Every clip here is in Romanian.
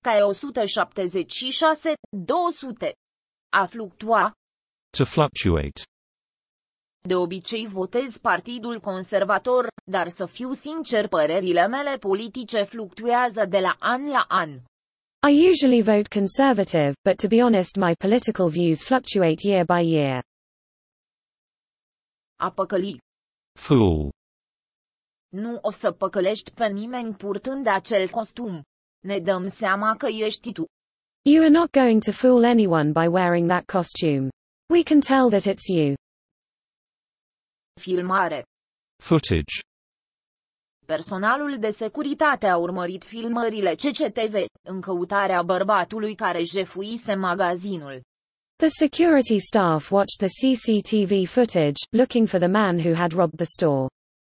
Ca 176, 200. A fluctua. To fluctuate. De obicei votez Partidul Conservator, dar să fiu sincer, părerile mele politice fluctuează de la an la an. I usually vote Conservative, but to be honest my political views fluctuate year by year. A păcăli. Fool. Nu o să păcălești pe nimeni purtând acel costum. Ne dăm seama că ești tu. You are not going to fool anyone by wearing that costume. We can tell that it's you. Filmare. Footage. Personalul de securitate a urmărit filmările CCTV, în căutarea bărbatului care jefuise magazinul. The security staff watched the CCTV footage, looking for the man who had robbed the store.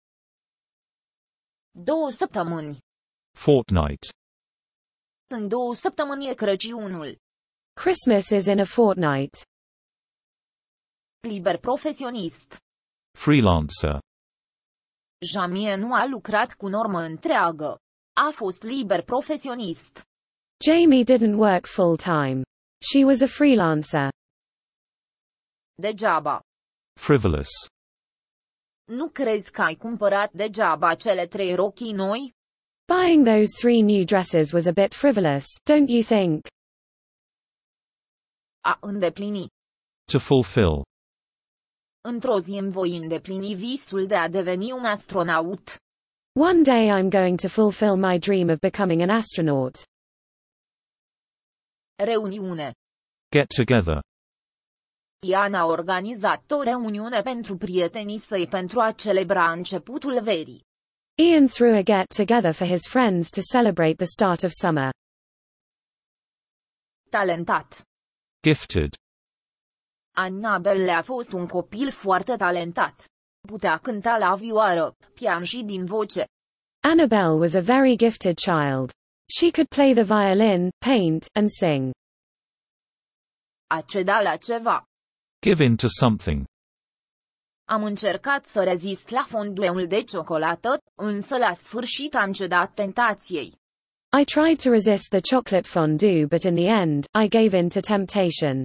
2 săptămâni. Fortnight. În 2 săptămâni e Crăciunul. Christmas is in a fortnight. Liber profesionist. Freelancer. Jamie nu a lucrat cu normă întreagă. A fost liber profesionist. Jamie didn't work full-time. She was a freelancer. Degeaba. Frivolous. Nu crezi că ai cumpărat degeaba cele 3 rochii noi? Buying those 3 new dresses was a bit frivolous, don't you think? A îndeplini. To fulfill. Într-o zi îmi voi îndeplini visul de a deveni un astronaut. One day I'm going to fulfill my dream of becoming an astronaut. Reuniune. Get together. Ian a organizat o reuniune pentru prietenii săi pentru a celebra începutul verii. Ian threw a get-together for his friends to celebrate the start of summer. Talentat. Gifted. Annabelle a fost un copil foarte talentat. Putea cânta la vioară, pian și din voce. Annabelle was a very gifted child. She could play the violin, paint, and sing. A ceda la ceva. Give in to something. Am încercat să rezist la fondueul de ciocolată, însă la sfârșit am cedat tentației. I tried to resist the chocolate fondue but in the end, I gave in to temptation.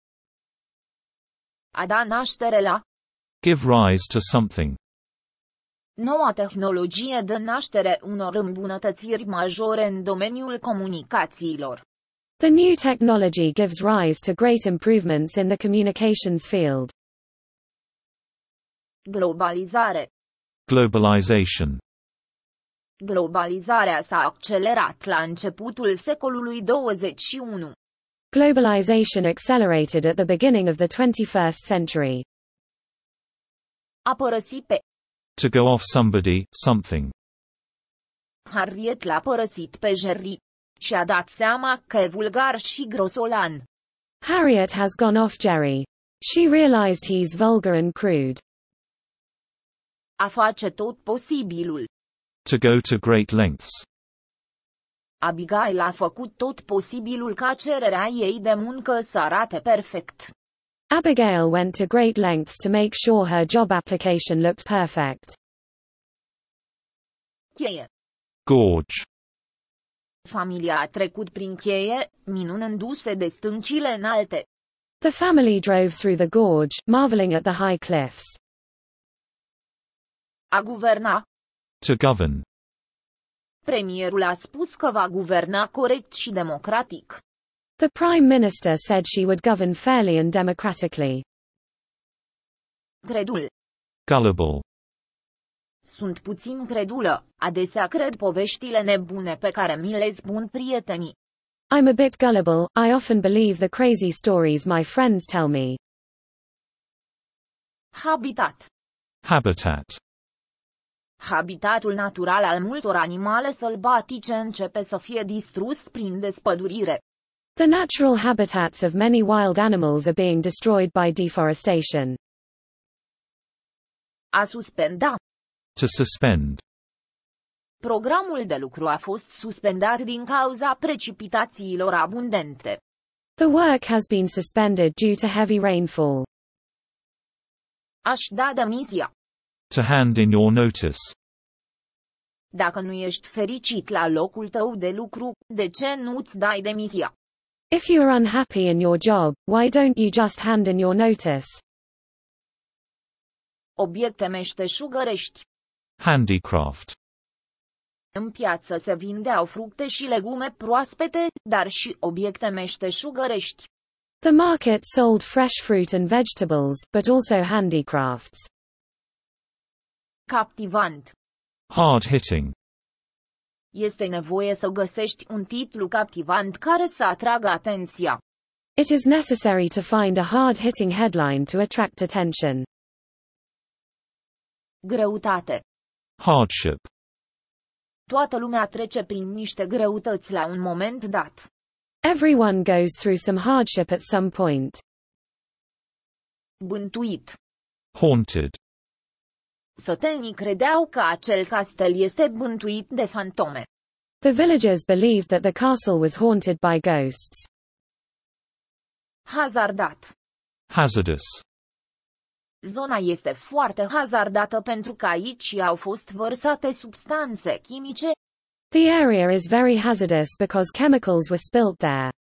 A da naștere la. Give rise to something. Noua tehnologie dă naștere unor îmbunătățiri majore în domeniul comunicațiilor. The new technology gives rise to great improvements in the communications field. Globalizare. Globalization. Globalizarea s-a accelerat la începutul secolului 21. Globalization accelerated at the beginning of the 21st century. A părăsi pe. To go off somebody, something. Harriet l-a părăsit pe Jerry. Și-a dat seama că e vulgar și grosolan. Harriet has gone off Jerry. She realized he's vulgar and crude. A face tot posibilul. To go to great lengths. Abigail a făcut tot posibilul ca cererea ei de muncă să arate perfect. Abigail went to great lengths to make sure her job application looked perfect. Cheie. Gorge. Familia a trecut prin cheie, minunându-se de stâncile înalte. The family drove through the gorge, marveling at the high cliffs. A guverna. To govern. Premierul a spus că va guverna corect și democratic. The Prime Minister said she would govern fairly and democratically. Credul. Gullible. Sunt puțin credulă, adesea cred poveștile nebune pe care mi le spun prietenii. I'm a bit gullible, I often believe the crazy stories my friends tell me. Habitat. Habitat. Habitatul natural al multor animale sălbatice începe să fie distrus prin despădurire. The natural habitats of many wild animals are being destroyed by deforestation. A suspenda. To suspend. Programul de lucru a fost suspendat din cauza precipitațiilor abundente. The work has been suspended due to heavy rainfall. Aș da demisia. To hand in your notice. Dacă nu ești fericit la locul tău de lucru, de ce nu-ți dai demisia? If you are unhappy in your job, why don't you just hand in your notice? Obiecte meșteșugărești. Handicraft. În piață se vindeau fructe și legume proaspete, dar și obiecte meșteșugărești. The market sold fresh fruit and vegetables, but also handicrafts. Captivant. Hard-hitting. Este nevoie să găsești un titlu captivant care să atragă atenția. It is necessary to find a hard-hitting headline to attract attention. Greutate. Hardship. Toată lumea trece prin niște greutăți la un moment dat. Everyone goes through some hardship at some point. Bântuit. Haunted. Sătenii credeau că acel castel este bântuit de fantome. The villagers believed that the castle was haunted by ghosts. Hazardat. Hazardous. Zona este foarte hazardată pentru că aici au fost vărsate substanțe chimice. The area is very hazardous because chemicals were spilt there.